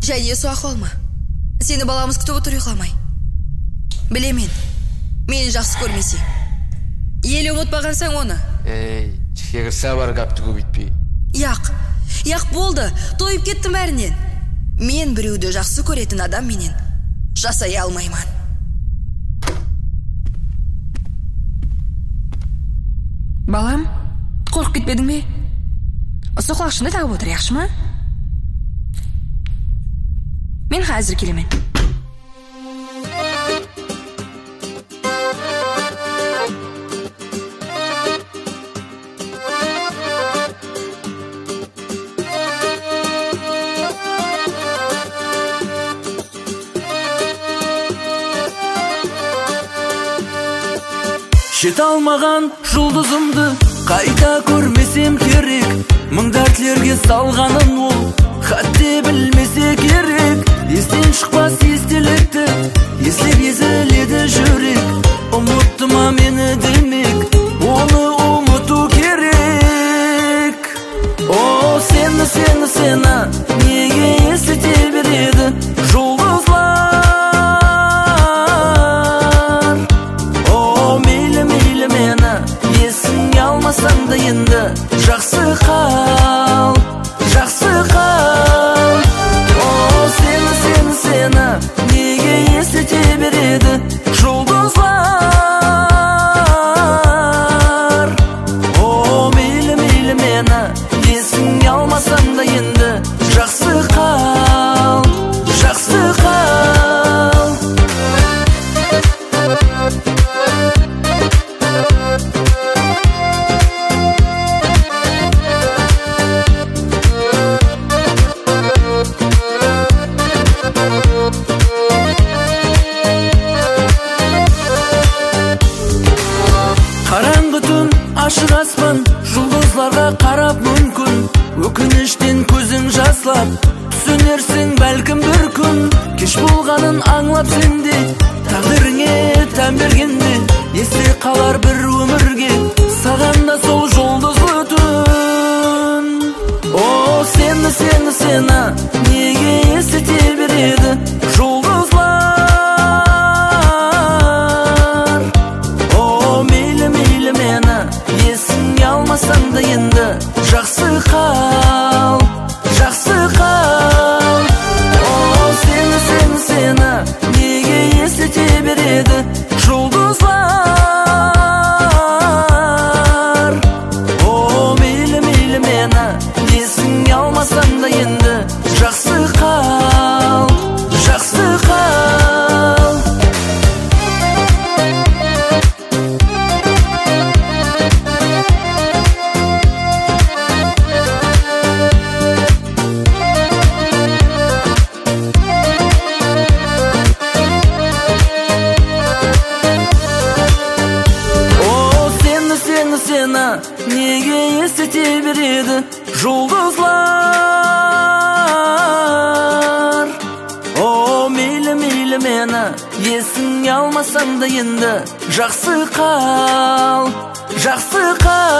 Және су ахуалма. Сені баламыз күтіп отыр ұйқыламай. Білемен, мені жақсы көрмесе. Елі ұмытпағансаң оны. Шегірса бар қапты көбейтпей. Яқ болды, тойып кеттім бәрінен. Мен біреуді жақсы көретін адам менен жасай алмайман. Балам, қорқып кетпедің бе? Осы құлақшынды тағып отыр, яқшы ма? Мен қазір келемен. Жете алмаған жұлдызымды қайта көрмесем керек. Мыңдар тілерге салғанын ол хатте білмесе керек. Естен шықпас естелікті, естіліп езіледі жүрек. Ұмытты ма мені демек, оны ұмыту керек. О, сені неге есіте береді жұлдызлар? Алмасаң да енді жақсы қал. О, сені неге есіте береді жұлдызлар? О, мейлі мені есің алмасаң да енді жақсы қал. Қараңғы түн, ашық аспан, жұлдызларға қарап мүмкін өкініштен көзің жаслап түсінерсің бәлкім бір күн. Кеш болғанын аңлап сенде, тағдырыңе тән бергенде есте қалар бір өмірге саған да сол жұлдызлы түн. О, сені неге есіте береді жұлдызлар? Есің алмасаң да енді жақсы қал. О, сені неге есіте береді жұлдызлар? О, мейлі мені есің алмасаң да енді жақсы қал. Неге есіте береді жұлдызлар? О, мейлі мені есің алмасаң да енді жақсы қал.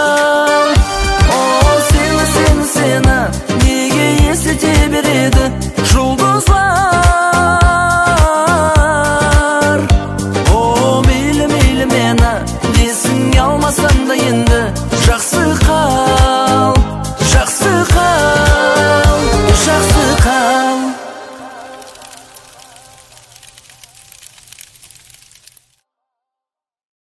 О, сені неге есіте береді